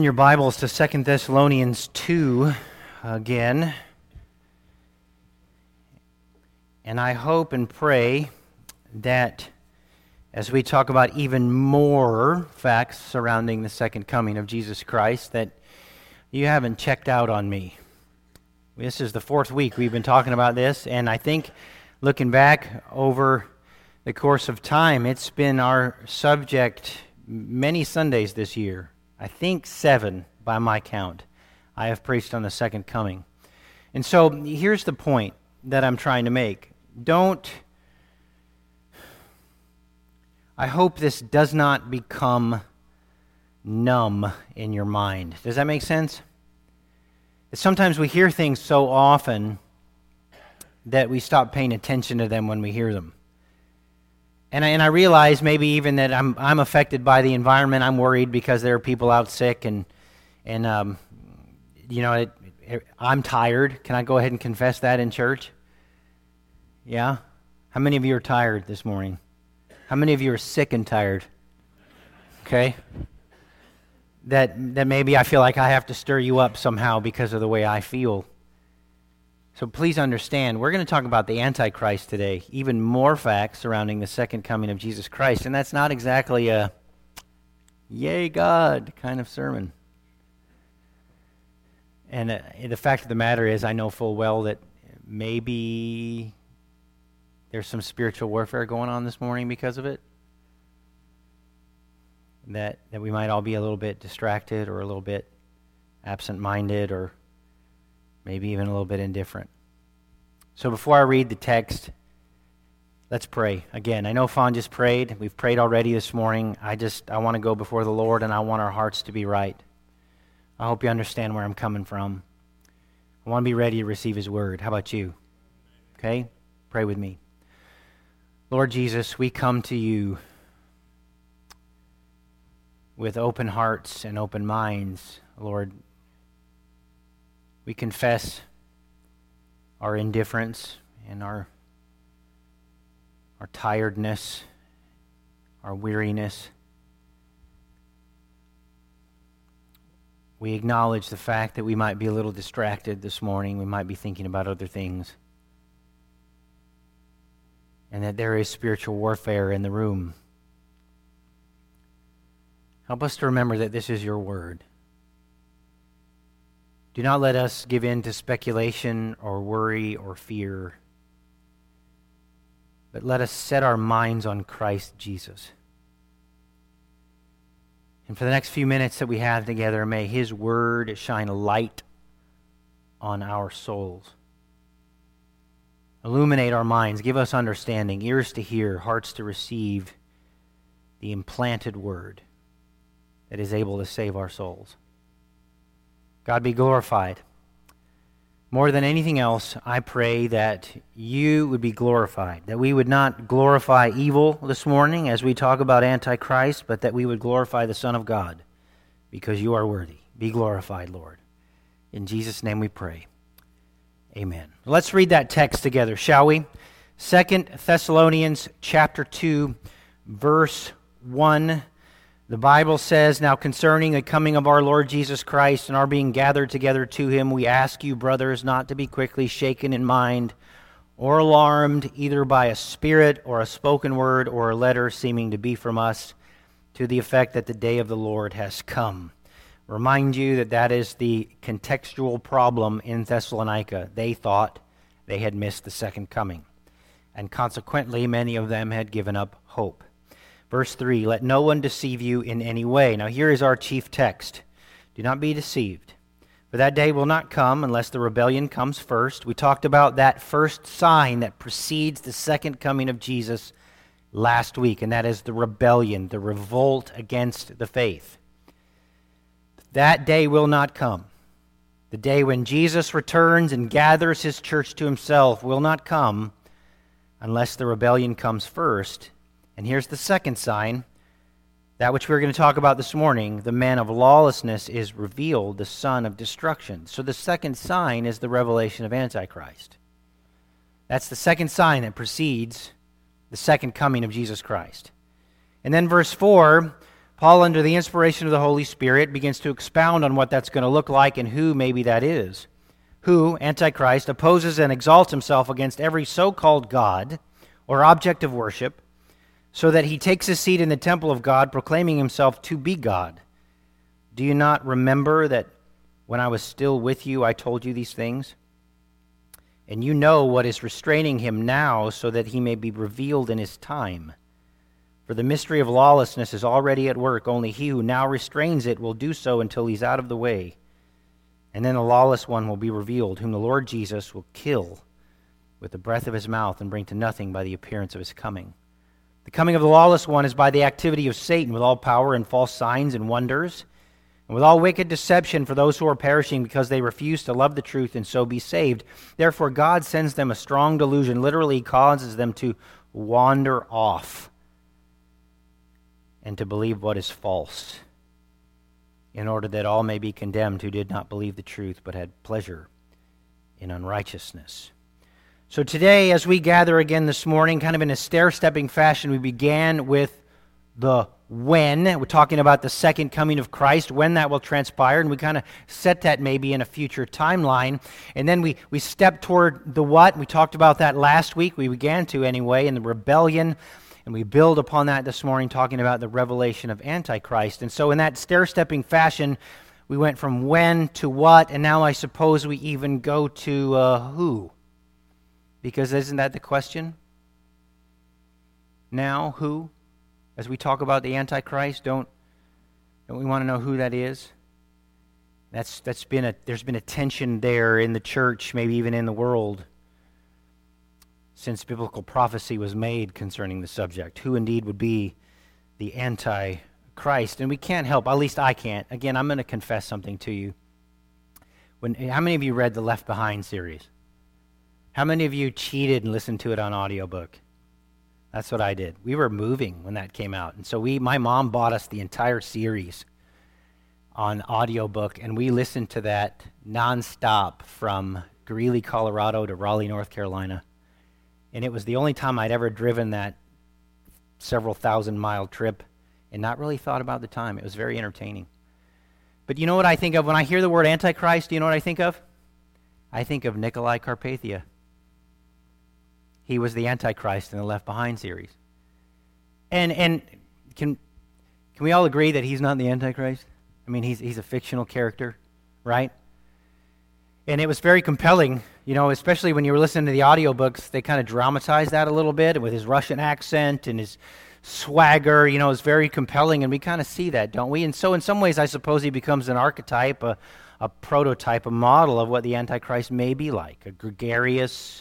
your Bibles to 2 Thessalonians 2 again. And I hope and pray that as we talk about even more facts surrounding the second coming of Jesus Christ, that you haven't checked out on me. This is the fourth week we've been talking about this, and I think looking back over the course of time, it's been our subject many Sundays this year. I think 7 by my count. I have preached on the second coming. And so here's the point that I'm trying to make. I hope this does not become numb in your mind. Does that make sense? Sometimes we hear things so often that we stop paying attention to them when we hear them. And I realize maybe even that I'm affected by the environment. I'm worried because there are people out sick, and I'm tired. Can I go ahead and confess that in church? Yeah? How many of you are tired this morning? How many of you are sick and tired? Okay? That maybe I feel like I have to stir you up somehow because of the way I feel. So please understand, we're going to talk about the Antichrist today, even more facts surrounding the second coming of Jesus Christ, and that's not exactly a yay God kind of sermon. And the fact of the matter is, I know full well that maybe there's some spiritual warfare going on this morning because of it. That we might all be a little bit distracted or a little bit absent-minded or maybe even a little bit indifferent. So before I read the text, let's pray. Again, I know Fawn just prayed. We've prayed already this morning. I want to go before the Lord, and I want our hearts to be right. I hope you understand where I'm coming from. I want to be ready to receive His word. How about you? Okay? Pray with me. Lord Jesus, we come to you with open hearts and open minds. Lord, we confess our indifference and our tiredness, our weariness. We acknowledge the fact that we might be a little distracted this morning. We might be thinking about other things. And that there is spiritual warfare in the room. Help us to remember that this is your word. Do not let us give in to speculation or worry or fear, but let us set our minds on Christ Jesus. And for the next few minutes that we have together, may His word shine a light on our souls. Illuminate our minds, give us understanding, ears to hear, hearts to receive the implanted word that is able to save our souls. God be glorified. More than anything else, I pray that you would be glorified, that we would not glorify evil this morning as we talk about Antichrist, but that we would glorify the Son of God, because you are worthy. Be glorified, Lord. In Jesus' name we pray. Amen. Let's read that text together, shall we? 2 Thessalonians chapter 2, verse 1. The Bible says, "Now concerning the coming of our Lord Jesus Christ and our being gathered together to Him, we ask you, brothers, not to be quickly shaken in mind or alarmed, either by a spirit or a spoken word or a letter seeming to be from us, to the effect that the day of the Lord has come." Remind you that is the contextual problem in Thessalonica. They thought they had missed the second coming, and consequently many of them had given up hope. Verse 3, "Let no one deceive you in any way." Now here is our chief text. Do not be deceived, for that day will not come unless the rebellion comes first. We talked about that first sign that precedes the second coming of Jesus last week, and that is the rebellion, the revolt against the faith. That day will not come. The day when Jesus returns and gathers His church to Himself will not come unless the rebellion comes first. And here's the second sign, that which we're going to talk about this morning. The man of lawlessness is revealed, the son of destruction. So the second sign is the revelation of Antichrist. That's the second sign that precedes the second coming of Jesus Christ. And then verse 4, Paul, under the inspiration of the Holy Spirit, begins to expound on what that's going to look like and who maybe that is. Who, Antichrist, opposes and exalts himself against every so-called God or object of worship, so that he takes his seat in the temple of God, proclaiming himself to be God. Do you not remember that when I was still with you, I told you these things? And you know what is restraining him now, so that he may be revealed in his time. For the mystery of lawlessness is already at work. Only he who now restrains it will do so until he's out of the way. And then the lawless one will be revealed, whom the Lord Jesus will kill with the breath of his mouth and bring to nothing by the appearance of his coming. The coming of the lawless one is by the activity of Satan, with all power and false signs and wonders, and with all wicked deception for those who are perishing because they refuse to love the truth and so be saved. Therefore God sends them a strong delusion, literally causes them to wander off and to believe what is false, in order that all may be condemned who did not believe the truth but had pleasure in unrighteousness. So today, as we gather again this morning, kind of in a stair-stepping fashion, we began with the when. We're talking about the second coming of Christ, when that will transpire, and we kind of set that maybe in a future timeline. And then we stepped toward the what. We talked about that last week. We began to anyway, in the rebellion. And we build upon that this morning, talking about the revelation of Antichrist. And so in that stair-stepping fashion, we went from when to what, and now I suppose we even go to who. Because isn't that the question? Now, who? As we talk about the Antichrist, don't we want to know who that is? There's been a tension there in the church, maybe even in the world, since biblical prophecy was made concerning the subject. Who indeed would be the Antichrist? And we can't help, at least I can't. Again, I'm going to confess something to you. How many of you read the Left Behind series? How many of you cheated and listened to it on audiobook? That's what I did. We were moving when that came out. And so my mom bought us the entire series on audiobook, and we listened to that nonstop from Greeley, Colorado to Raleigh, North Carolina. And it was the only time I'd ever driven that several thousand-mile trip and not really thought about the time. It was very entertaining. But you know what I think of when I hear the word Antichrist? Do you know what I think of? I think of Nicolae Carpathia. He was the Antichrist in the Left Behind series. And can we all agree that he's not the Antichrist? I mean, he's a fictional character, right? And it was very compelling, especially when you were listening to the audiobooks. They kind of dramatized that a little bit with his Russian accent and his swagger. It was very compelling, and we kind of see that, don't we? And so in some ways, I suppose he becomes an archetype, a prototype, a model of what the Antichrist may be like, a gregarious,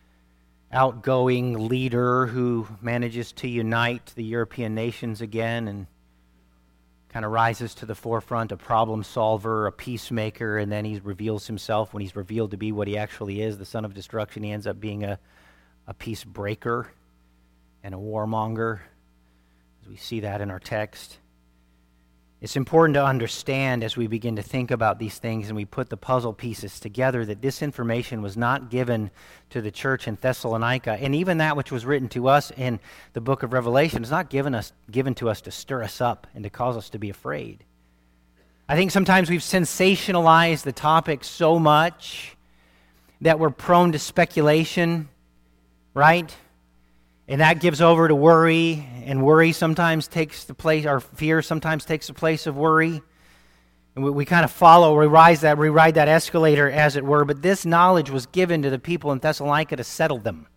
outgoing leader who manages to unite the European nations again and kind of rises to the forefront, a problem solver, a peacemaker, and then he reveals himself. When he's revealed to be what he actually is, the son of destruction, he ends up being a peace breaker and a warmonger, as we see that in our text. It's important to understand as we begin to think about these things and we put the puzzle pieces together that this information was not given to the church in Thessalonica, and even that which was written to us in the book of Revelation is not given to us to stir us up and to cause us to be afraid. I think sometimes we've sensationalized the topic so much that we're prone to speculation, right? And that gives over to worry, and worry sometimes takes the place, or fear sometimes takes the place of worry. And we kind of we ride that escalator, as it were. But this knowledge was given to the people in Thessalonica to settle them.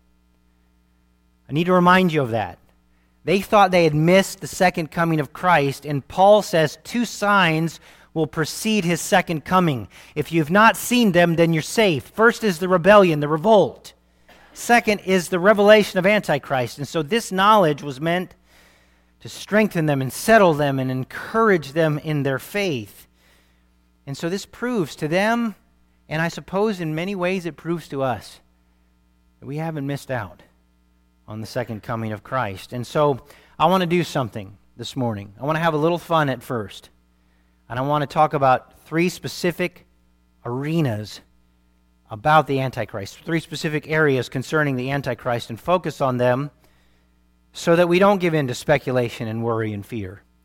I need to remind you of that. They thought they had missed the second coming of Christ, and Paul says 2 signs will precede his second coming. If you've not seen them, then you're safe. First is the rebellion, the revolt. Second is the revelation of Antichrist. And so this knowledge was meant to strengthen them and settle them and encourage them in their faith. And so this proves to them, and I suppose in many ways it proves to us, that we haven't missed out on the second coming of Christ. And so I want to do something this morning. I want to have a little fun at first. And I want to talk about 3 specific arenas about the Antichrist, 3 specific areas concerning the Antichrist, and focus on them so that we don't give in to speculation and worry and fear,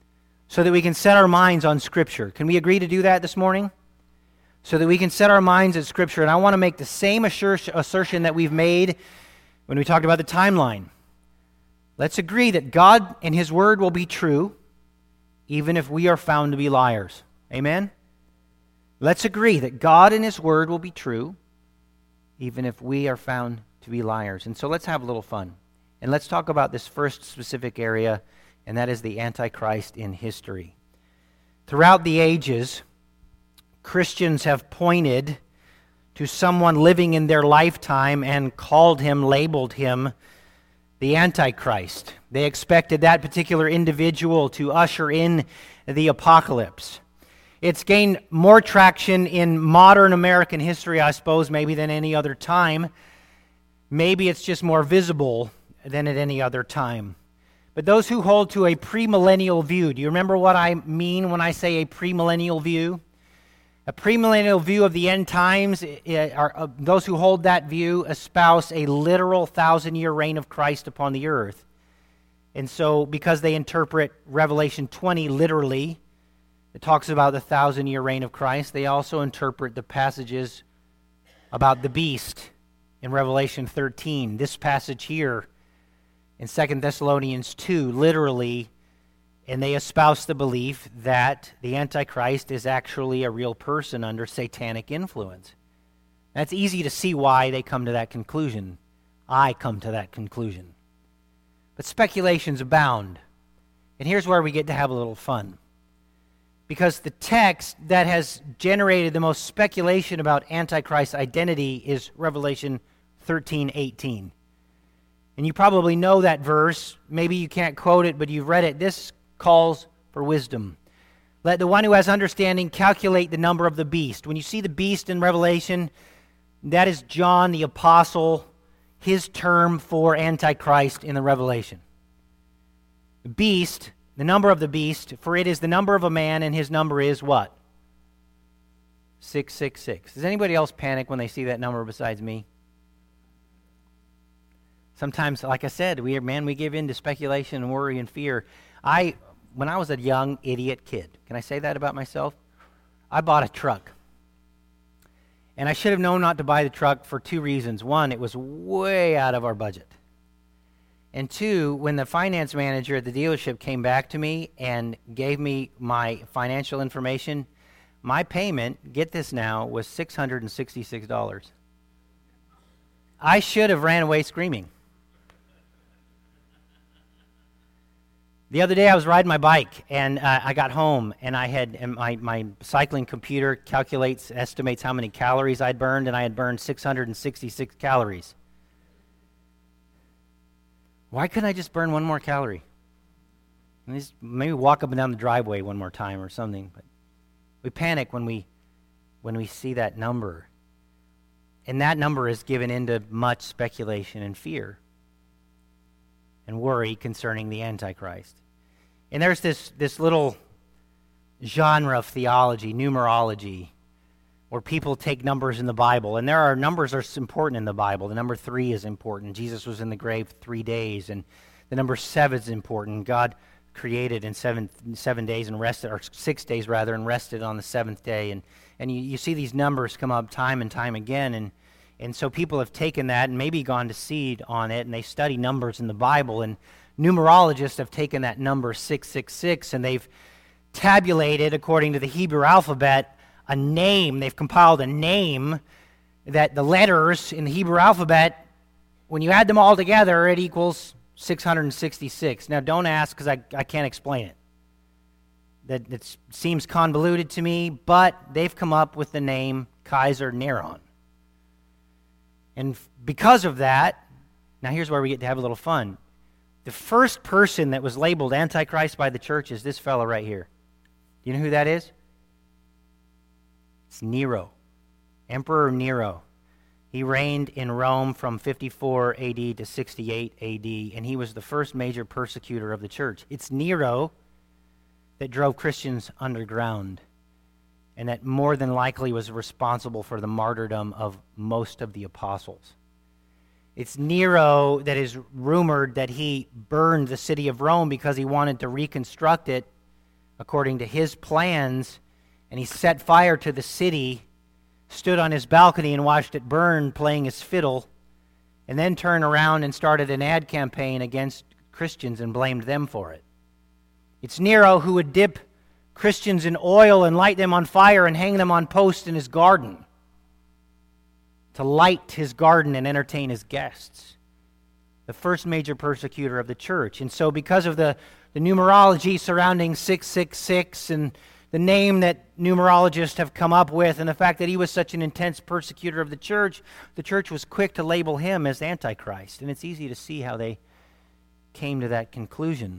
so that we can set our minds on Scripture. Can we agree to do that this morning? So that we can set our minds at Scripture. And I want to make the same assertion that we've made when we talked about the timeline. Let's agree that God and His Word will be true, even if we are found to be liars. Amen? Let's agree that God and His Word will be true, even if we are found to be liars. And so let's have a little fun. And let's talk about this first specific area, and that is the Antichrist in history. Throughout the ages, Christians have pointed to someone living in their lifetime and called him, labeled him, the Antichrist. They expected that particular individual to usher in the apocalypse. It's gained more traction in modern American history, I suppose, maybe than any other time. Maybe it's just more visible than at any other time. But those who hold to a premillennial view, do you remember what I mean when I say a premillennial view? A premillennial view of the end times, those who hold that view espouse a literal 1,000-year reign of Christ upon the earth. And so, because they interpret Revelation 20 literally, it talks about the 1,000-year reign of Christ, they also interpret the passages about the beast in Revelation 13. This passage here in 2 Thessalonians 2, literally, and they espouse the belief that the Antichrist is actually a real person under satanic influence. That's easy to see why they come to that conclusion. I come to that conclusion. But speculations abound. And here's where we get to have a little fun. Because the text that has generated the most speculation about Antichrist's identity is Revelation 13:18. And you probably know that verse. Maybe you can't quote it, but you've read it. This calls for wisdom. Let the one who has understanding calculate the number of the beast. When you see the beast in Revelation, that is John the Apostle, his term for Antichrist in the Revelation. The beast, the number of the beast, for it is the number of a man, and his number is what? 666. Does anybody else panic when they see that number besides me? Sometimes, like I said, we give in to speculation and worry and fear. When I was a young idiot kid, can I say that about myself? I bought a truck. And I should have known not to buy the truck for two reasons. One, it was way out of our budget. And two, when the finance manager at the dealership came back to me and gave me my financial information, my payment, get this now, was $666. I should have ran away screaming. The other day I was riding my bike, and I got home, and my cycling computer estimates how many calories I'd burned, and I had burned 666 calories. Why couldn't I just burn one more calorie? Maybe walk up and down the driveway one more time or something. But we panic when we see that number. And that number is given into much speculation and fear and worry concerning the Antichrist. And there's this little genre of theology, numerology, where people take numbers in the Bible. And there are numbers that are important in the Bible. The number 3 is important. Jesus was in the grave 3 days. And the number 7 is important. God created in 7 days and rested, or 6 days rather, and rested on the 7th day. And you see these numbers come up time and time again. And so people have taken that and maybe gone to seed on it, and they study numbers in the Bible. And numerologists have taken that number 666, and they've tabulated, according to the Hebrew alphabet, a name. They've compiled a name that the letters in the Hebrew alphabet, when you add them all together, it equals 666. Now, don't ask, because I can't explain it. That it seems convoluted to me, but they've come up with the name Kaiser Neron. And because of that, now here's where we get to have a little fun. The first person that was labeled Antichrist by the church is this fellow right here. Do you know who that is? It's Nero, Emperor Nero. He reigned in Rome from 54 AD to 68 AD, and he was the first major persecutor of the church. It's Nero that drove Christians underground, and that more than likely was responsible for the martyrdom of most of the apostles. It's Nero that is rumored that he burned the city of Rome because he wanted to reconstruct it according to his plans, and he set fire to the city, stood on his balcony and watched it burn, playing his fiddle, and then turned around and started an ad campaign against Christians and blamed them for it. It's Nero who would dip Christians in oil and light them on fire and hang them on posts in his garden to light his garden and entertain his guests. The first major persecutor of the church. And so because of the numerology surrounding 666 and the name that numerologists have come up with and the fact that he was such an intense persecutor of the church was quick to label him as Antichrist. And it's easy to see how they came to that conclusion.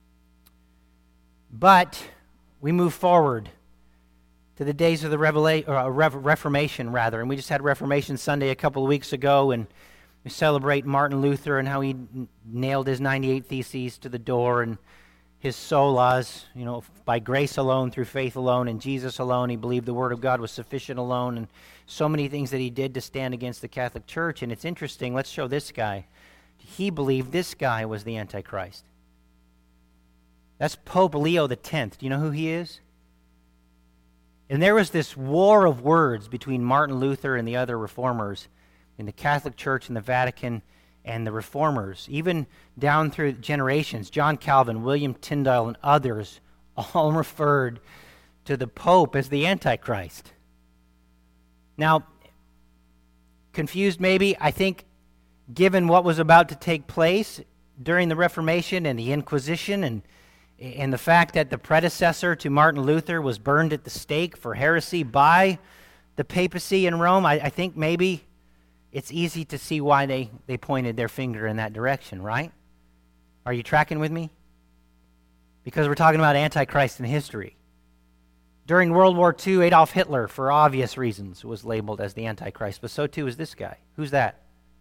But we move forward to the days of the Reformation, and we just had Reformation Sunday a couple of weeks ago, and we celebrate Martin Luther and how he nailed his 98 Theses to the door, and his solas, by grace alone, through faith alone, in Jesus alone. He believed the Word of God was sufficient alone, and so many things that he did to stand against the Catholic Church. And it's interesting, let's show this guy. He believed this guy was the Antichrist. That's Pope Leo X. Do you know who he is? And there was this war of words between Martin Luther and the other reformers in the Catholic Church and the Vatican and the reformers, even down through generations. John Calvin, William Tyndale, and others all referred to the Pope as the Antichrist. Now, confused maybe? I think given what was about to take place during the Reformation and the Inquisition and the fact that the predecessor to Martin Luther was burned at the stake for heresy by the papacy in Rome, I think maybe it's easy to see why they pointed their finger in that direction, right? Are you tracking with me? Because we're talking about Antichrist in history. During World War II, Adolf Hitler, for obvious reasons, was labeled as the Antichrist, but so too is this guy. Who's that?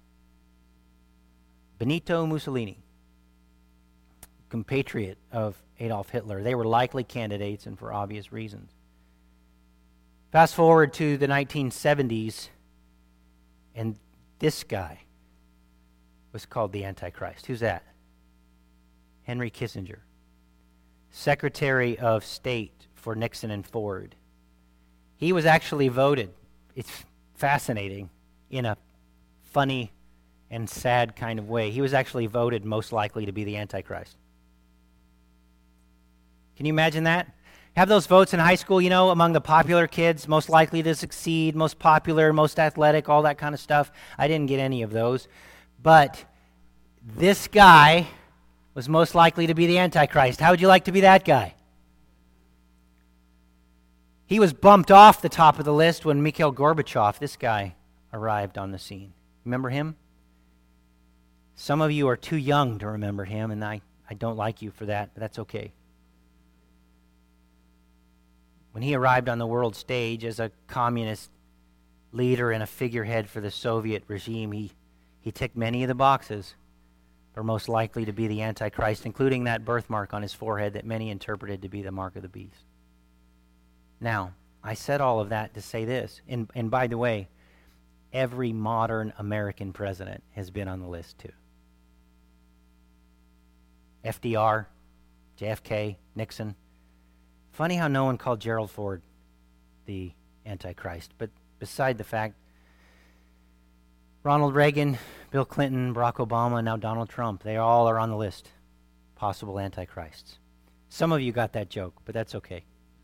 Benito Mussolini, compatriot of Adolf Hitler. They were likely candidates, and for obvious reasons. Fast forward to the 1970s, and this guy was called the Antichrist. Who's that? Henry Kissinger, Secretary of State for Nixon and Ford. He was actually voted, it's fascinating, in a funny and sad kind of way. He was actually voted most likely to be the Antichrist. Can you imagine that? Have those votes in high school, among the popular kids, most likely to succeed, most popular, most athletic, all that kind of stuff. I didn't get any of those. But this guy was most likely to be the Antichrist. How would you like to be that guy? He was bumped off the top of the list when Mikhail Gorbachev, this guy, arrived on the scene. Remember him? Some of you are too young to remember him, and I don't like you for that, but that's okay. When he arrived on the world stage as a communist leader and a figurehead for the Soviet regime, he ticked many of the boxes for most likely to be the Antichrist, including that birthmark on his forehead that many interpreted to be the mark of the beast. Now, I said all of that to say this, and by the way, every modern American president has been on the list too. FDR, JFK, Nixon. Funny how no one called Gerald Ford the Antichrist. But beside the fact, Ronald Reagan, Bill Clinton, Barack Obama, and now Donald Trump, they all are on the list. Possible Antichrists. Some of you got that joke, but that's okay.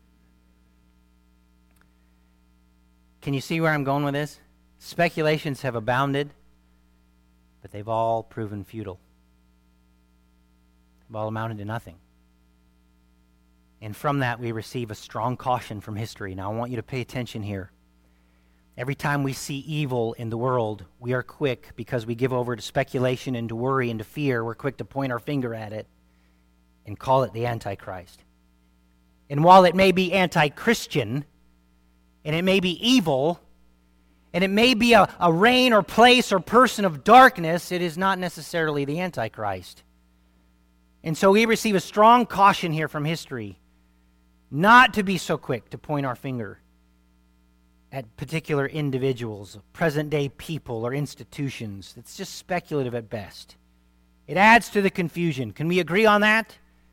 Can you see where I'm going with this? Speculations have abounded, but they've all proven futile. They've all amounted to nothing. And from that, we receive a strong caution from history. Now, I want you to pay attention here. Every time we see evil in the world, we are quick, because we give over to speculation and to worry and to fear, we're quick to point our finger at it and call it the Antichrist. And while it may be anti-Christian, and it may be evil, and it may be a reign or place or person of darkness, it is not necessarily the Antichrist. And so we receive a strong caution here from history not to be so quick to point our finger at particular individuals, present-day people, or institutions. It's just speculative at best. It adds to the confusion. Can we agree on that?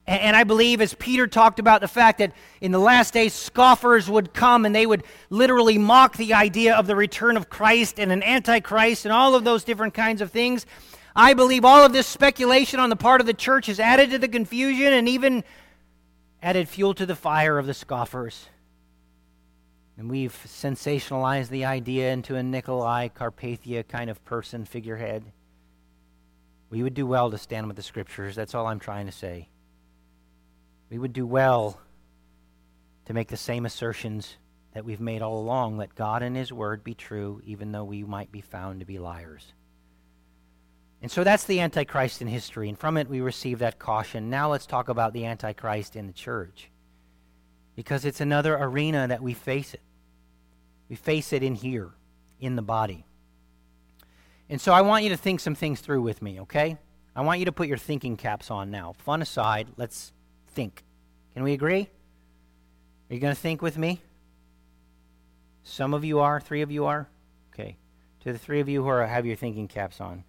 And I believe, as Peter talked about the fact that in the last days scoffers would come and they would literally mock the idea of the return of Christ and an antichrist and all of those different kinds of things, I believe all of this speculation on the part of the church has added to the confusion and even added fuel to the fire of the scoffers. And we've sensationalized the idea into a Nikolai Carpathia kind of person, figurehead. We would do well to stand with the Scriptures. That's all I'm trying to say. We would do well to make the same assertions that we've made all along, let God and His Word be true, even though we might be found to be liars. And so that's the Antichrist in history, and from it we receive that caution. Now let's talk about the Antichrist in the church, because it's another arena that we face it. We face it in here, in the body. And so I want you to think some things through with me, okay? I want you to put your thinking caps on now. Fun aside, let's think. Can we agree? Are you going to think with me? Some of you are, 3 of you are? Okay. To the 3 of you who have your thinking caps on.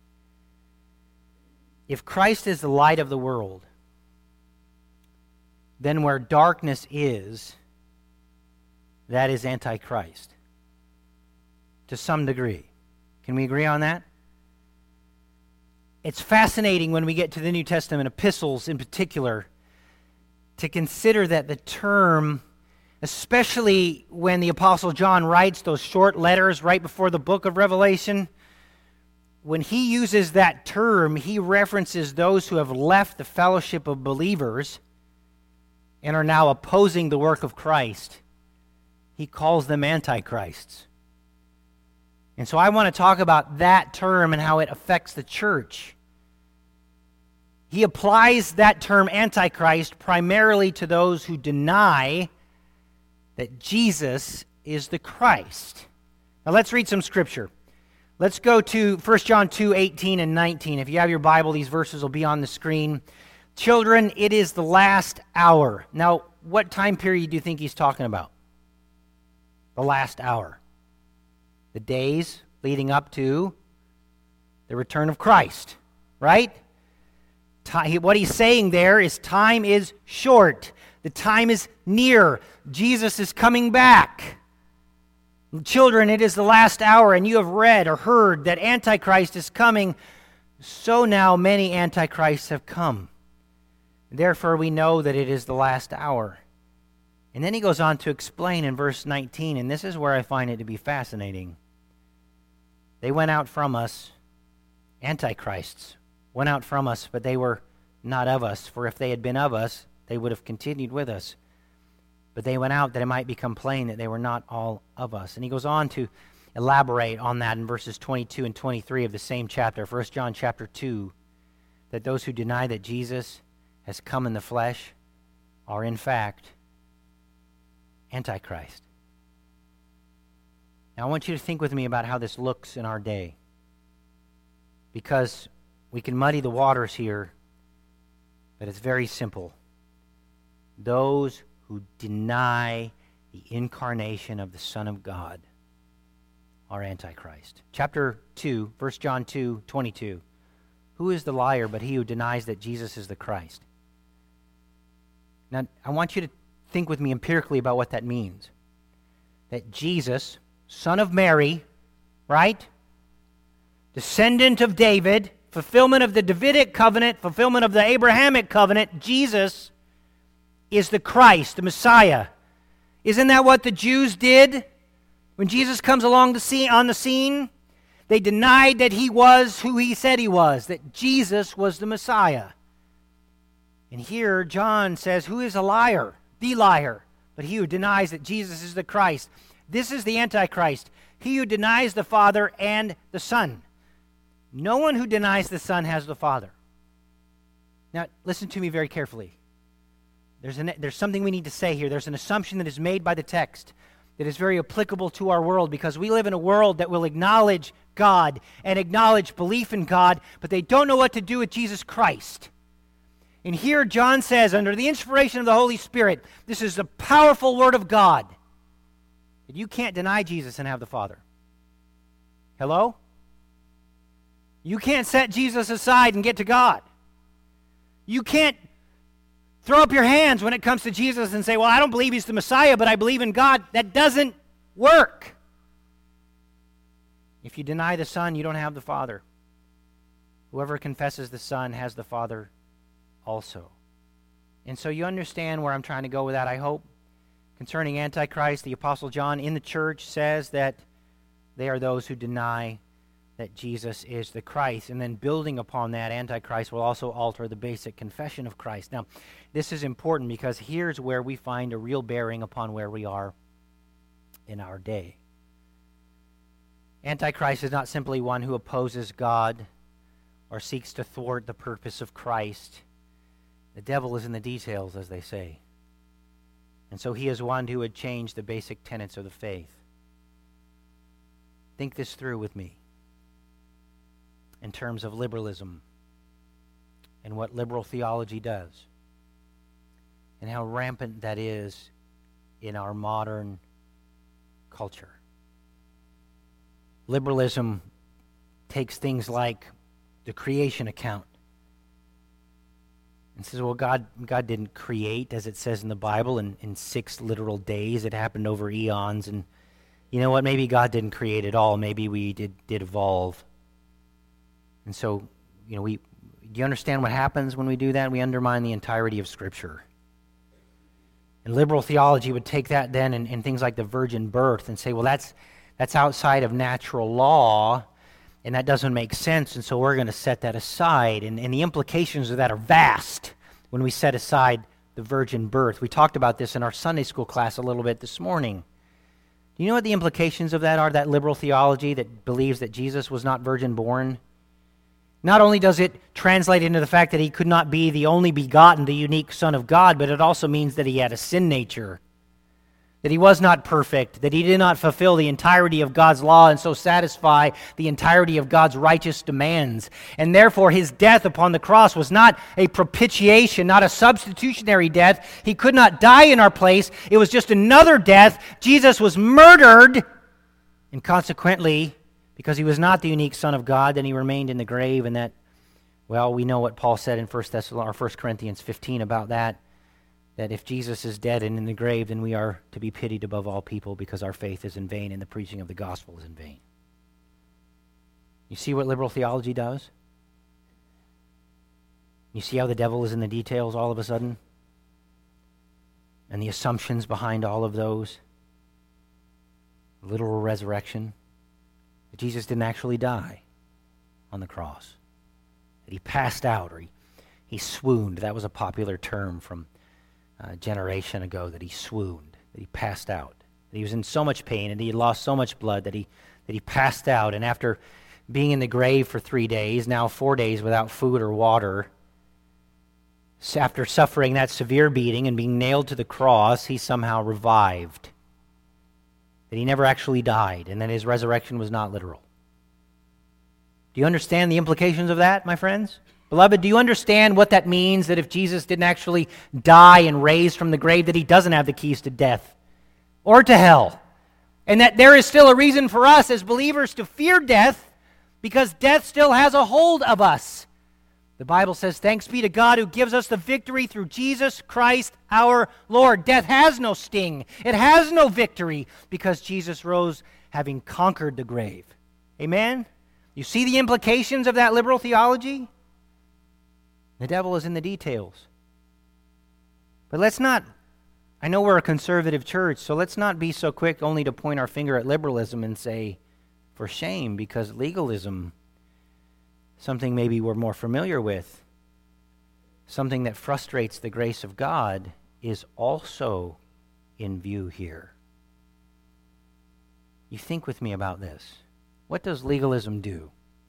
If Christ is the light of the world, then where darkness is, that is Antichrist. To some degree. Can we agree on that? It's fascinating when we get to the New Testament epistles in particular to consider that the term, especially when the Apostle John writes those short letters right before the book of Revelation, when he uses that term, he references those who have left the fellowship of believers and are now opposing the work of Christ. He calls them antichrists. And so I want to talk about that term and how it affects the church. He applies that term antichrist primarily to those who deny that Jesus is the Christ. Now let's read some scripture. Let's go to 1 John 2, 18 and 19. If you have your Bible, these verses will be on the screen. Children, it is the last hour. Now, what time period do you think he's talking about? The last hour. The days leading up to the return of Christ, right? What he's saying there is time is short. The time is near. Jesus is coming back. Children, it is the last hour, and you have read or heard that Antichrist is coming. So now many Antichrists have come. Therefore, we know that it is the last hour. And then he goes on to explain in verse 19, and this is where I find it to be fascinating. They went out from us, Antichrists went out from us, but they were not of us. For if they had been of us, they would have continued with us. But they went out that it might become plain that they were not all of us. And he goes on to elaborate on that in verses 22 and 23 of the same chapter, 1 John chapter 2, that those who deny that Jesus has come in the flesh are in fact Antichrist. Now I want you to think with me about how this looks in our day, because we can muddy the waters here, but it's very simple. Those who deny the incarnation of the Son of God are Antichrist. Chapter 2, 1 John 2, 22. Who is the liar but he who denies that Jesus is the Christ? Now, I want you to think with me empirically about what that means. That Jesus, son of Mary, right? Descendant of David, fulfillment of the Davidic covenant, fulfillment of the Abrahamic covenant, Jesus is the Christ, the Messiah. Isn't that what the Jews did when Jesus comes along on the scene? They denied that he was who he said he was, that Jesus was the Messiah. And here John says, who is a liar? The liar, but he who denies that Jesus is the Christ. This is the Antichrist, he who denies the Father and the Son. No one who denies the Son has the Father. Now, listen to me very carefully. There's something we need to say here. There's an assumption that is made by the text that is very applicable to our world, because we live in a world that will acknowledge God and acknowledge belief in God, but they don't know what to do with Jesus Christ. And here John says, under the inspiration of the Holy Spirit, this is the powerful word of God, that you can't deny Jesus and have the Father. Hello? You can't set Jesus aside and get to God. You can't throw up your hands when it comes to Jesus and say, well, I don't believe he's the Messiah, but I believe in God. That doesn't work. If you deny the Son, you don't have the Father. Whoever confesses the Son has the Father also. And so you understand where I'm trying to go with that, I hope. Concerning Antichrist, the Apostle John in the church says that they are those who deny that Jesus is the Christ. And then building upon that, Antichrist will also alter the basic confession of Christ. Now, this is important because here's where we find a real bearing upon where we are in our day. Antichrist is not simply one who opposes God or seeks to thwart the purpose of Christ. The devil is in the details, as they say. And so he is one who would change the basic tenets of the faith. Think this through with me in terms of liberalism and what liberal theology does and how rampant that is in our modern culture. Liberalism takes things like the creation account and says, well, God didn't create, as it says in the Bible, in 6 literal days. It happened over eons. And you know what? Maybe God didn't create at all. Maybe we did evolve. And so, do you understand what happens when we do that? We undermine the entirety of Scripture. And liberal theology would take that then and things like the virgin birth and say, well, that's outside of natural law, and that doesn't make sense, and so we're going to set that aside. And the implications of that are vast when we set aside the virgin birth. We talked about this in our Sunday school class a little bit this morning. Do you know what the implications of that are, that liberal theology that believes that Jesus was not virgin born? Not only does it translate into the fact that he could not be the only begotten, the unique Son of God, but it also means that he had a sin nature, that he was not perfect, that he did not fulfill the entirety of God's law and so satisfy the entirety of God's righteous demands. And therefore his death upon the cross was not a propitiation, not a substitutionary death. He could not die in our place. It was just another death. Jesus was murdered, and consequently, because he was not the unique Son of God, then he remained in the grave, and that, well, we know what Paul said in 1 Corinthians 15 about that if Jesus is dead and in the grave, then we are to be pitied above all people because our faith is in vain and the preaching of the gospel is in vain. You see what liberal theology does? You see how the devil is in the details all of a sudden? And the assumptions behind all of those? Literal resurrection. That Jesus didn't actually die on the cross. That he passed out or he swooned. That was a popular term from a generation ago, that he swooned, that he passed out. That he was in so much pain and he had lost so much blood that he passed out. And after being in the grave for 3 days, now 4 days without food or water, after suffering that severe beating and being nailed to the cross, he somehow revived. That he never actually died, and that his resurrection was not literal. Do you understand the implications of that, my friends? Beloved, do you understand what that means, that if Jesus didn't actually die and raise from the grave, that he doesn't have the keys to death or to hell? And that there is still a reason for us as believers to fear death, because death still has a hold of us. The Bible says, thanks be to God who gives us the victory through Jesus Christ our Lord. Death has no sting. It has no victory because Jesus rose having conquered the grave. Amen? You see the implications of that liberal theology? The devil is in the details. But let's not, I know we're a conservative church, so let's not be so quick only to point our finger at liberalism and say, for shame, because legalism, something maybe we're more familiar with, something that frustrates the grace of God, is also in view here. You think with me about this. What does legalism do?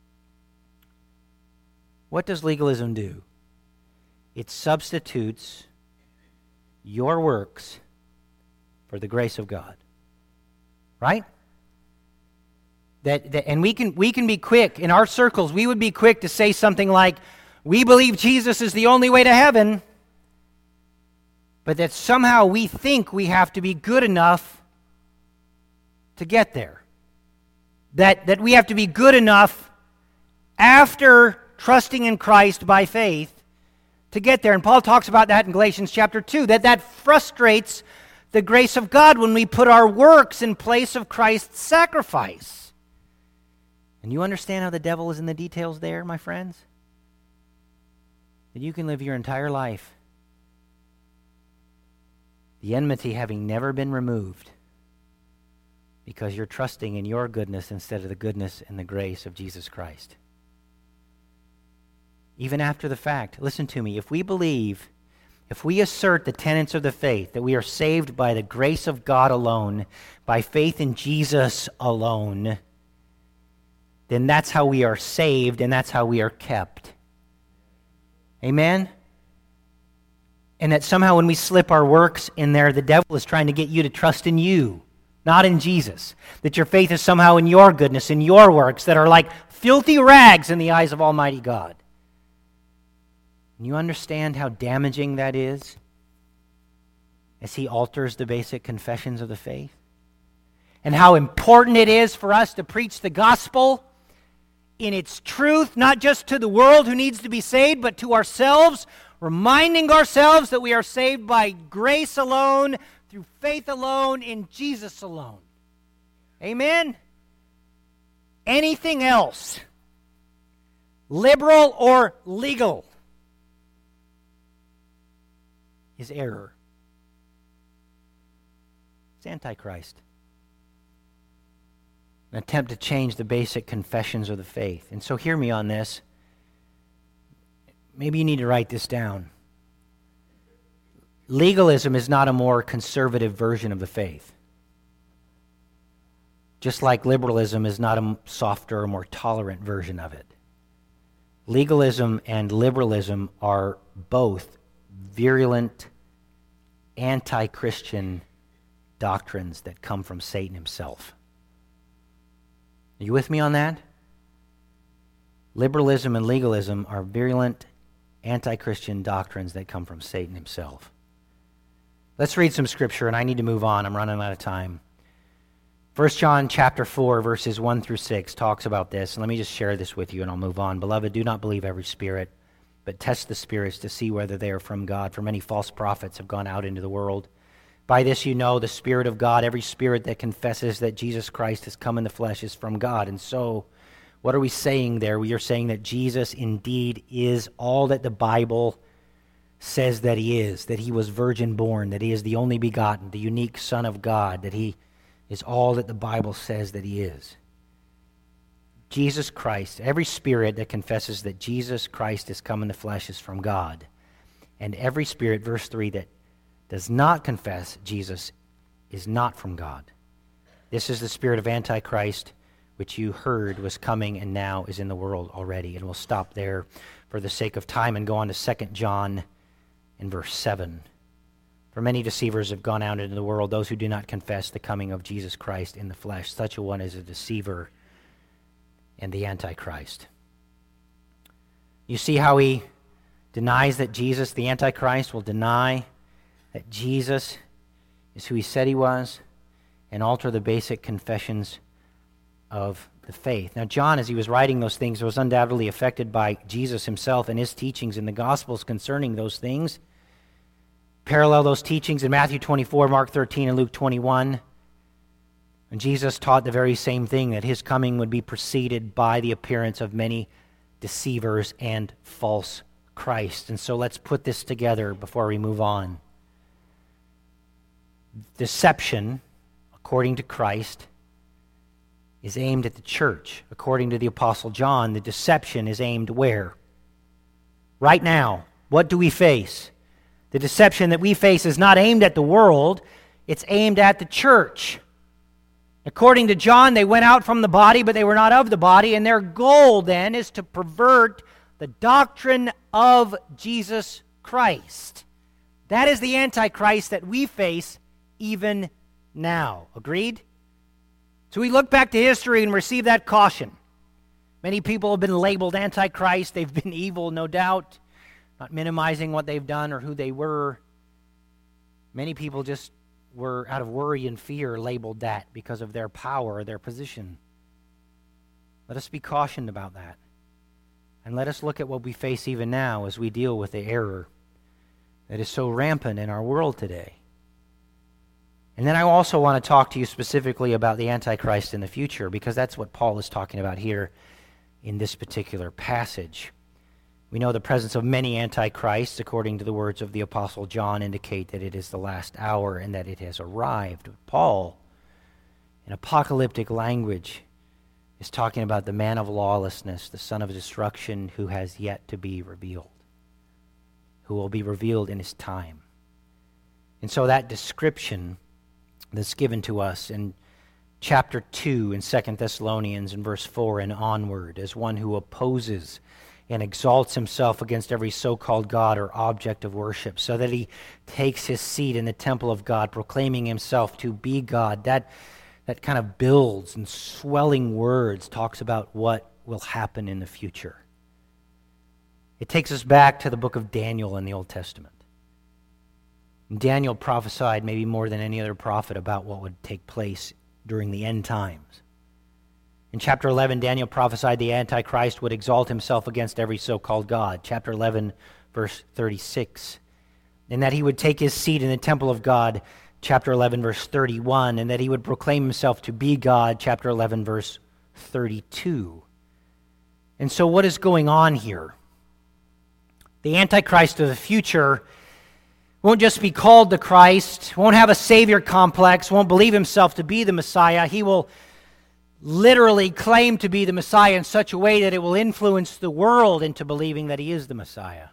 What does legalism do? It substitutes your works for the grace of God. Right? And we can be quick, in our circles, we would be quick to say something like, we believe Jesus is the only way to heaven, but that somehow we think we have to be good enough to get there. That we have to be good enough after trusting in Christ by faith to get there. And Paul talks about that in Galatians chapter 2, that frustrates the grace of God when we put our works in place of Christ's sacrifice. And you understand how the devil is in the details there, my friends? That you can live your entire life, the enmity having never been removed, because you're trusting in your goodness instead of the goodness and the grace of Jesus Christ. Even after the fact, listen to me, if we assert the tenets of the faith, that we are saved by the grace of God alone, by faith in Jesus alone, then that's how we are saved and that's how we are kept. Amen? And that somehow when we slip our works in there, the devil is trying to get you to trust in you, not in Jesus. That your faith is somehow in your goodness, in your works that are like filthy rags in the eyes of Almighty God. And you understand how damaging that is as he alters the basic confessions of the faith? And how important it is for us to preach the gospel in its truth, not just to the world who needs to be saved, but to ourselves, reminding ourselves that we are saved by grace alone, through faith alone, in Jesus alone. Amen? Anything else, liberal or legal, is error. It's Antichrist. An attempt to change the basic confessions of the faith. And so hear me on this. Maybe you need to write this down. Legalism is not a more conservative version of the faith. Just like liberalism is not a softer or more tolerant version of it. Legalism and liberalism are both virulent, anti-Christian doctrines that come from Satan himself. Are you with me on that? Liberalism and legalism are virulent, anti-Christian doctrines that come from Satan himself. Let's read some scripture, and I need to move on. I'm running out of time. 1 John chapter 4, verses 1 through 6 talks about this. And let me just share this with you, and I'll move on. Beloved, do not believe every spirit, but test the spirits to see whether they are from God. For many false prophets have gone out into the world. By this you know the Spirit of God. Every spirit that confesses that Jesus Christ has come in the flesh is from God. And so, what are we saying there? We are saying that Jesus indeed is all that the Bible says that he is, that he was virgin born, that he is the only begotten, the unique Son of God, that he is all that the Bible says that he is. Jesus Christ, every spirit that confesses that Jesus Christ has come in the flesh is from God. And every spirit, verse 3, that does not confess Jesus is not from God. This is the spirit of Antichrist, which you heard was coming and now is in the world already. And we'll stop there for the sake of time and go on to 2 John in verse 7. For many deceivers have gone out into the world, those who do not confess the coming of Jesus Christ in the flesh. Such a one is a deceiver and the Antichrist. You see how he denies that Jesus, the Antichrist, will deny that Jesus is who he said he was and alter the basic confessions of the faith. Now, John, as he was writing those things, was undoubtedly affected by Jesus himself and his teachings in the Gospels concerning those things. Parallel those teachings in Matthew 24, Mark 13, and Luke 21. And Jesus taught the very same thing, that his coming would be preceded by the appearance of many deceivers and false Christ. And so let's put this together before we move on. Deception, according to Christ, is aimed at the church. According to the Apostle John, the deception is aimed where? Right now. What do we face? The deception that we face is not aimed at the world, it's aimed at the church. According to John, they went out from the body, but they were not of the body, and their goal then is to pervert the doctrine of Jesus Christ. That is the Antichrist that we face even now. Agreed? So we look back to history and receive that caution. Many people have been labeled Antichrist. They've been evil, no doubt. Not minimizing what they've done or who they were. Many people just were, out of worry and fear, labeled that because of their power or their position. Let us be cautioned about that. And let us look at what we face even now as we deal with the error that is so rampant in our world today. And then I also want to talk to you specifically about the Antichrist in the future, because that's what Paul is talking about here in this particular passage. We know the presence of many antichrists, according to the words of the Apostle John, indicate that it is the last hour and that it has arrived. Paul, in apocalyptic language, is talking about the man of lawlessness, the son of destruction, who has yet to be revealed, who will be revealed in his time. And so that description that's given to us in chapter 2 in 2 Thessalonians in verse 4 and onward, as one who opposes and exalts himself against every so-called God or object of worship, so that he takes his seat in the temple of God, proclaiming himself to be God. That kind of builds and swelling words talks about what will happen in the future. It takes us back to the book of Daniel in the Old Testament. Daniel prophesied maybe more than any other prophet about what would take place during the end times. In chapter 11, Daniel prophesied the Antichrist would exalt himself against every so-called God. Chapter 11, verse 36. And that he would take his seat in the temple of God. Chapter 11, verse 31. And that he would proclaim himself to be God. Chapter 11, verse 32. And so what is going on here? The Antichrist of the future won't just be called the Christ, won't have a Savior complex, won't believe himself to be the Messiah. He will literally claim to be the Messiah in such a way that it will influence the world into believing that he is the Messiah.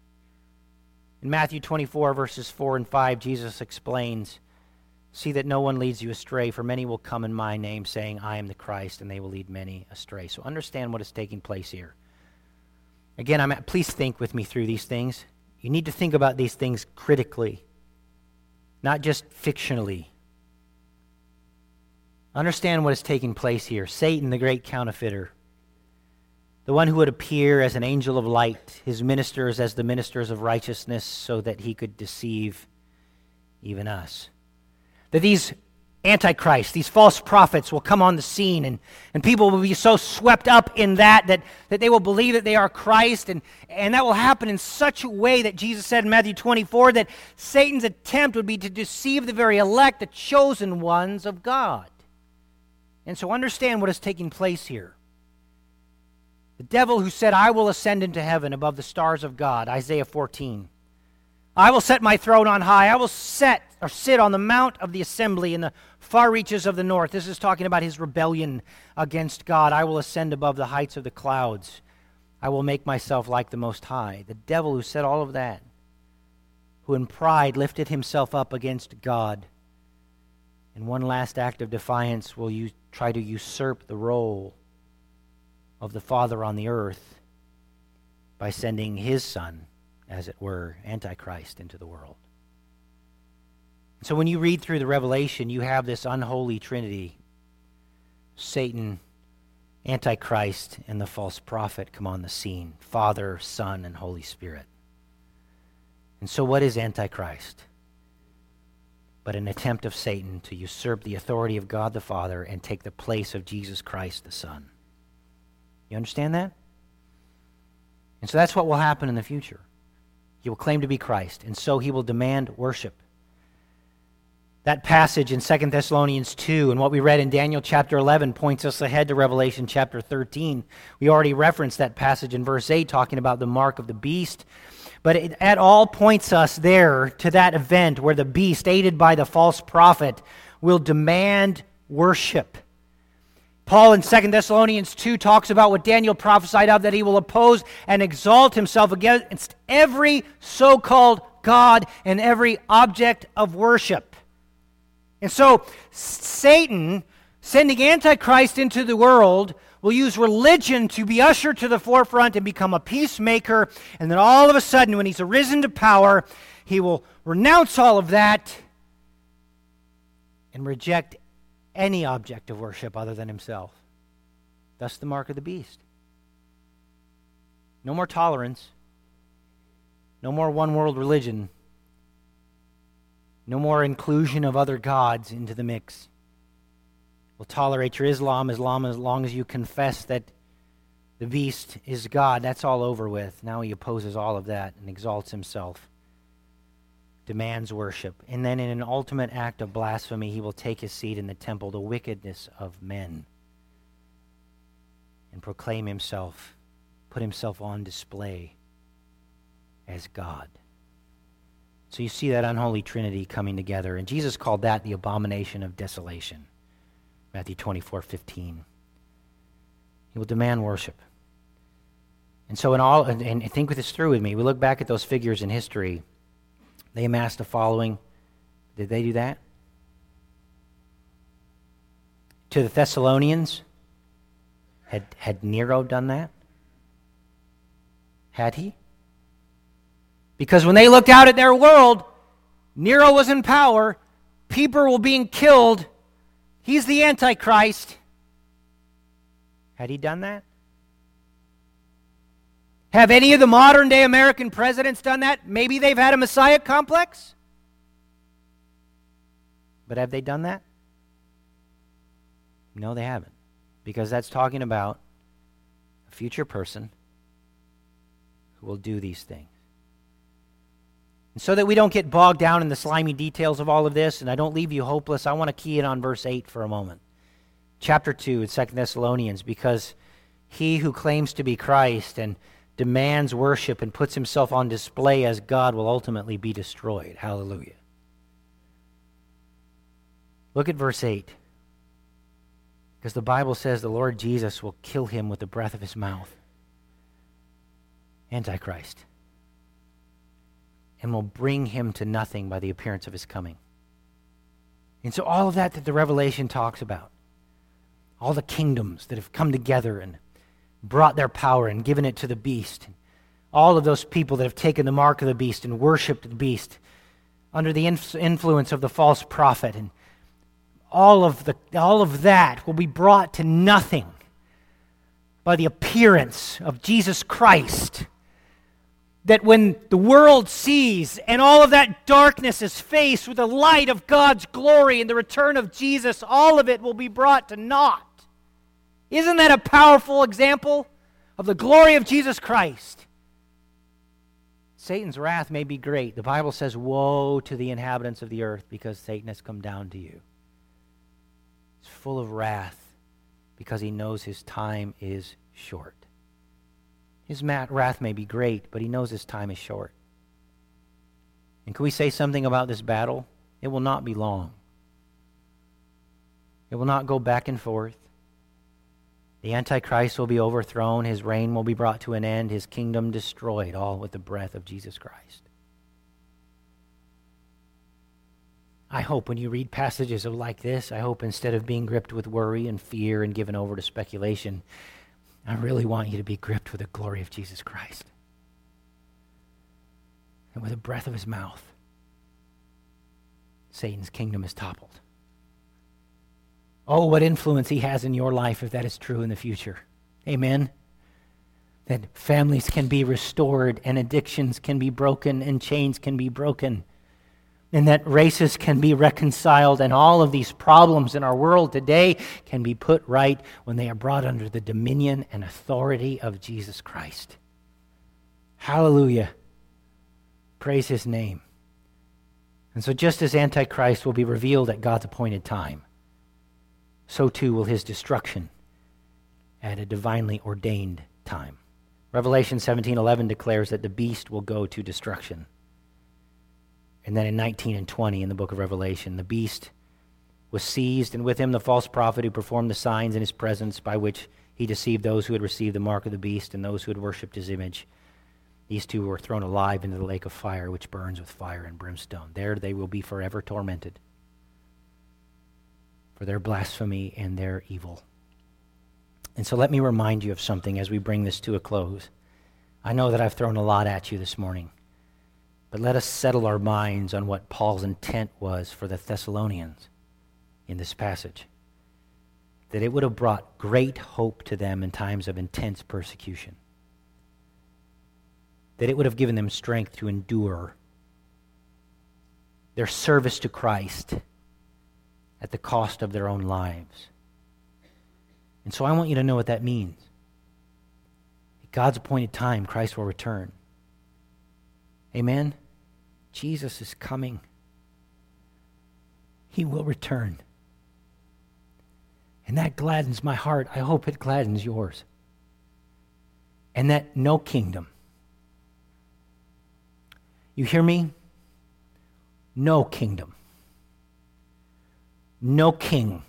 In Matthew 24, verses 4 and 5, Jesus explains, "See that no one leads you astray, for many will come in my name, saying, I am the Christ, and they will lead many astray." So understand what is taking place here. Again, please think with me through these things. You need to think about these things critically, not just fictionally. Understand what is taking place here. Satan, the great counterfeiter, the one who would appear as an angel of light, his ministers as the ministers of righteousness, so that he could deceive even us. That these antichrists, these false prophets will come on the scene, and people will be so swept up in that they will believe that they are Christ, and that will happen in such a way that Jesus said in Matthew 24 that Satan's attempt would be to deceive the very elect, the chosen ones of God. And so understand what is taking place here. The devil who said, "I will ascend into heaven above the stars of God," Isaiah 14. "I will set my throne on high. I will sit on the mount of the assembly in the far reaches of the north." This is talking about his rebellion against God. "I will ascend above the heights of the clouds. I will make myself like the Most High." The devil who said all of that, who in pride lifted himself up against God, in one last act of defiance will try to usurp the role of the Father on the earth by sending his Son, as it were, Antichrist, into the world. So when you read through the Revelation, you have this unholy trinity: Satan, Antichrist, and the false prophet come on the scene: Father, Son, and Holy Spirit. And so what is Antichrist? But an attempt of Satan to usurp the authority of God the Father and take the place of Jesus Christ the Son. You understand that? And so that's what will happen in the future. He will claim to be Christ, and so he will demand worship. That passage in 2 Thessalonians 2 and what we read in Daniel chapter 11 points us ahead to Revelation chapter 13. We already referenced that passage in verse 8 talking about the mark of the beast. But it all points us there to that event where the beast, aided by the false prophet, will demand worship. Paul in 2 Thessalonians 2 talks about what Daniel prophesied of, that he will oppose and exalt himself against every so-called God and every object of worship. And so Satan, sending Antichrist into the world, will use religion to be ushered to the forefront and become a peacemaker. And then all of a sudden, when he's arisen to power, he will renounce all of that and reject any object of worship other than himself. Thus the mark of the beast. No more tolerance. No more one-world religion. No more inclusion of other gods into the mix. We'll tolerate your Islam as long as you confess that The beast is God. That's all over with. Now he opposes all of that and exalts himself, demands worship. And then in an ultimate act of blasphemy, he will take his seat in the temple, the wickedness of men, and proclaim himself, put himself on display as God. So you see that unholy trinity coming together. And Jesus called that the abomination of desolation. Matthew 24:15. He will demand worship. And so and think this through with me. We look back at those figures in history. They amassed a following. Did they do that? To the Thessalonians, had Nero done that? Had he? Because when they looked out at their world, Nero was in power, people were being killed, he's the Antichrist. Had he done that? Have any of the modern day American presidents done that? Maybe they've had a Messiah complex. But have they done that? No, they haven't. Because that's talking about a future person who will do these things. And so that we don't get bogged down in the slimy details of all of this, and I don't leave you hopeless, I want to key in on verse 8 for a moment. Chapter 2 in 2 Thessalonians, because he who claims to be Christ and demands worship and puts himself on display as God will ultimately be destroyed. Hallelujah. Look at verse 8. Because the Bible says the Lord Jesus will kill him with the breath of his mouth. Antichrist. And will bring him to nothing by the appearance of his coming. And so all of that the Revelation talks about, all the kingdoms that have come together and brought their power and given it to the beast, all of those people that have taken the mark of the beast and worshipped the beast under the influence of the false prophet, and all of that will be brought to nothing by the appearance of Jesus Christ. That when the world sees and all of that darkness is faced with the light of God's glory and the return of Jesus, all of it will be brought to naught. Isn't that a powerful example of the glory of Jesus Christ? Satan's wrath may be great. The Bible says, woe to the inhabitants of the earth because Satan has come down to you. He's full of wrath because he knows his time is short. His wrath may be great, but he knows his time is short. And can we say something about this battle? It will not be long. It will not go back and forth. The Antichrist will be overthrown. His reign will be brought to an end. His kingdom destroyed, all with the breath of Jesus Christ. I hope when you read passages like this, I hope instead of being gripped with worry and fear and given over to speculation, I really want you to be gripped with the glory of Jesus Christ. And with the breath of his mouth, Satan's kingdom is toppled. Oh, what influence he has in your life if that is true in the future. Amen? That families can be restored and addictions can be broken and chains can be broken. And that races can be reconciled and all of these problems in our world today can be put right when they are brought under the dominion and authority of Jesus Christ. Hallelujah. Praise his name. And so just as Antichrist will be revealed at God's appointed time, so too will his destruction at a divinely ordained time. Revelation 17:11 declares that the beast will go to destruction. And then in 19 and 20 in the book of Revelation, the beast was seized, and with him the false prophet who performed the signs in his presence by which he deceived those who had received the mark of the beast and those who had worshipped his image. These two were thrown alive into the lake of fire, which burns with fire and brimstone. There they will be forever tormented for their blasphemy and their evil. And so let me remind you of something as we bring this to a close. I know that I've thrown a lot at you this morning, but let us settle our minds on what Paul's intent was for the Thessalonians in this passage. That it would have brought great hope to them in times of intense persecution. That it would have given them strength to endure their service to Christ at the cost of their own lives. And so I want you to know what that means. God's appointed time, Christ will return. Amen? Jesus is coming. He will return. And that gladdens my heart. I hope it gladdens yours. And that no kingdom, you hear me? No kingdom, no king,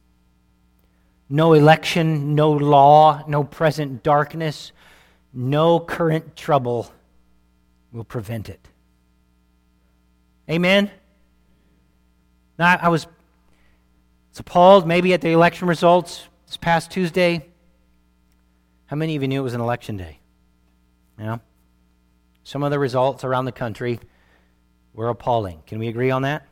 no election, no law, no present darkness, no current trouble will prevent it. Amen? Now, I was appalled maybe at the election results this past Tuesday. How many of you knew it was an election day? You know? Some of the results around the country were appalling. Can we agree on that?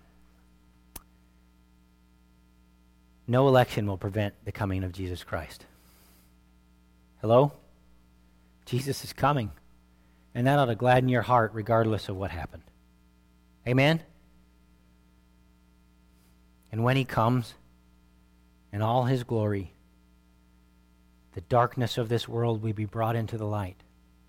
No election will prevent the coming of Jesus Christ. Hello? Jesus is coming. And that ought to gladden your heart regardless of what happened. Amen? And when he comes, in all his glory, the darkness of this world will be brought into the light.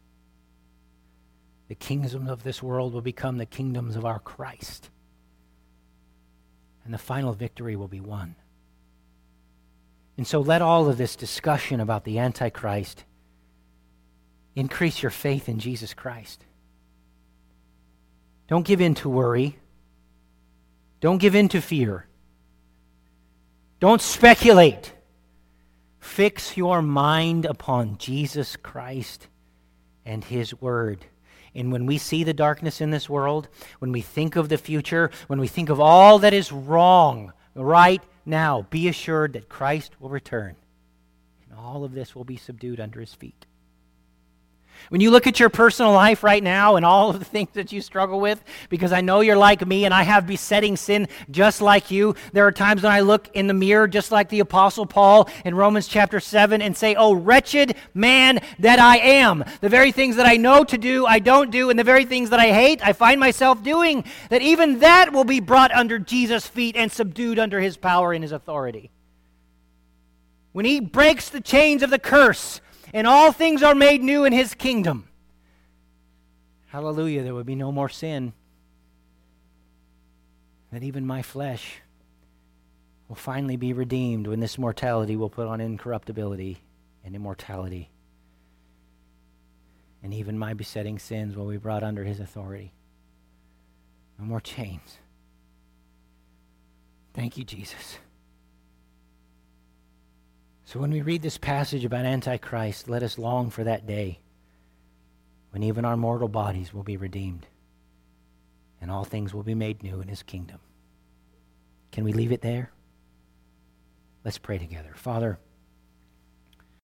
The kingdoms of this world will become the kingdoms of our Christ. And the final victory will be won. And so let all of this discussion about the Antichrist increase your faith in Jesus Christ. Don't give in to worry. Don't give in to fear. Don't speculate. Fix your mind upon Jesus Christ and his word. And when we see the darkness in this world, when we think of the future, when we think of all that is wrong right now, be assured that Christ will return. And all of this will be subdued under his feet. When you look at your personal life right now and all of the things that you struggle with, because I know you're like me and I have besetting sin just like you, there are times when I look in the mirror just like the Apostle Paul in Romans chapter 7 and say, "Oh, wretched man that I am. The very things that I know to do, I don't do, and the very things that I hate, I find myself doing, that even that will be brought under Jesus' feet and subdued under his power and his authority." When he breaks the chains of the curse, and all things are made new in his kingdom. Hallelujah, there will be no more sin. That even my flesh will finally be redeemed when this mortality will put on incorruptibility and immortality. And even my besetting sins will be brought under his authority. No more chains. Thank you, Jesus. So when we read this passage about Antichrist, let us long for that day when even our mortal bodies will be redeemed and all things will be made new in his kingdom. Can we leave it there? Let's pray together. Father,